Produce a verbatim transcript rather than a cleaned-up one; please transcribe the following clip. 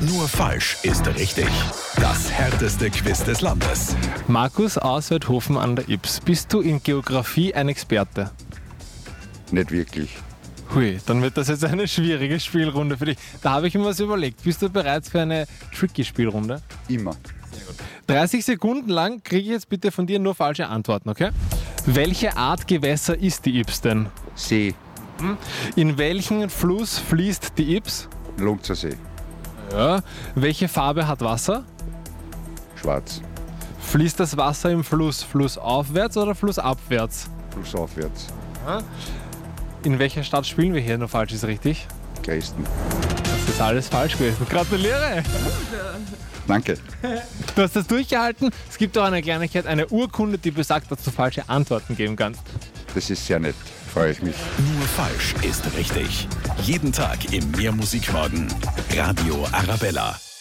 Nur falsch ist richtig. Das härteste Quiz des Landes. Markus aus Weidhofen an der Ybbs. Bist du in Geografie ein Experte? Nicht wirklich. Hui, dann wird das jetzt eine schwierige Spielrunde für dich. Da habe ich mir was überlegt. Bist du bereit für eine tricky Spielrunde? Immer. dreißig Sekunden lang kriege ich jetzt bitte von dir nur falsche Antworten, okay? Welche Art Gewässer ist die Ybbs denn? See. In welchen Fluss fließt die Ybbs? Lungzer See. Ja. Welche Farbe hat Wasser? Schwarz. Fließt das Wasser im Fluss flussaufwärts oder flussabwärts? Flussaufwärts. In welcher Stadt spielen wir hier? Nur falsch ist richtig. Dresden. Das ist alles falsch gewesen. Gratuliere! Danke. Du hast das durchgehalten. Es gibt auch eine Kleinigkeit, eine Urkunde, die besagt, dass du falsche Antworten geben kannst. Das ist sehr nett. Freue ich mich. Nur falsch ist richtig. Jeden Tag im Mehr Musikmorgen. Radio Arabella.